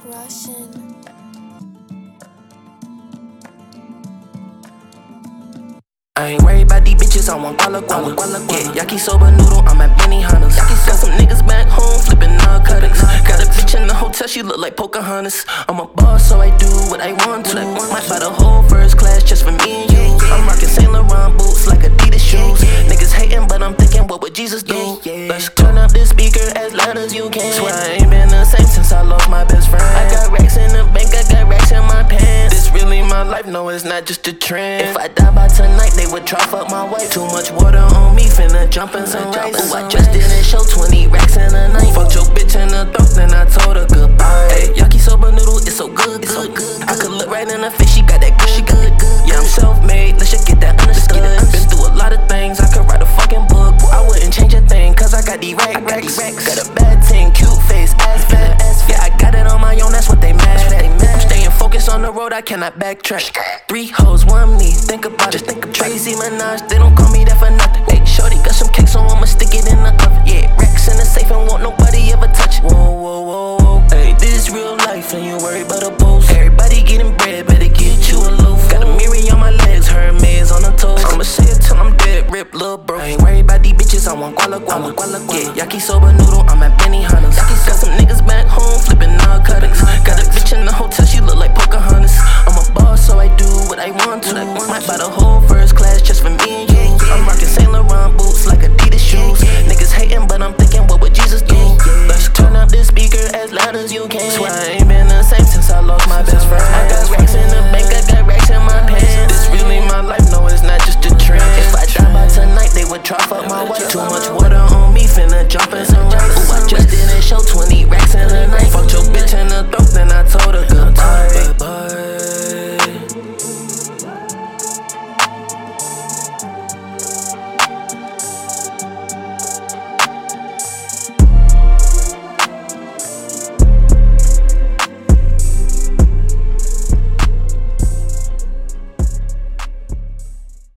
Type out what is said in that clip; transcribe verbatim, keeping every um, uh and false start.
Russian. I ain't worried about these bitches, I want guala guala. Yeah, yakisoba noodle, I'm at Benihana's. Got some niggas back home flipping narcotics. Got a bitch in the hotel, she look like Pocahontas. I'm a boss, so I do what I want to. Might buy the whole first class just for me and you. I'm rocking Saint Laurent boots like Adidas shoes. Niggas hating, but I'm thinking, what would Jesus do? Let's turn up this speaker as loud as you can. Swear I ain't been the same since I lost my best friend. I got racks in the bank, I got racks in my pants. This really my life, no, it's not just a trend. If I die by tonight, they would try fuck my wife. Too much water on me, finna jump in some rice. Ooh, I just didn't show twenty racks in a night. Fucked your bitch in the throat, then I told her goodbye. Hey, yakisoba noodle, it's so good, it's so good. I could look right in her face, she got that good, she good, good. Yeah, I'm self-made, let's just get that understood. Been through a lot of things, I could write a fucking book. I wouldn't change a thing, cause I got these rack racks. Got a bad ting, cute face, ass fat. Yeah, I got it on my own, that's what they mad at. I'm staying focused on the road, I cannot backtrack. Three hoes, one me, think about it. Think of Tracy Minaj, they don't call me that for nothing. Hey, shorty got some cake, so I'ma stick it in the oven. Yeah, racks in the safe and won't nobody ever touch it. Whoa, whoa, whoa, whoa. Hey, this real life and you worry about a post. Everybody getting bread, better get you a loaf. Got a mirror on my legs, Hermes on the toes. I'ma say it till I'm dead, rip, lil' bro. I ain't worried about these bitches, I want guala guala. Yeah, yakisoba noodle, I'm at Benihana's. Got some niggas back home flipping narcotics. Got a bitch in the hotel, she look like Pocahontas. I'm a boss, so I do what I want to. Might buy the whole first class just for me and you. I'm rocking Saint Laurent boots like a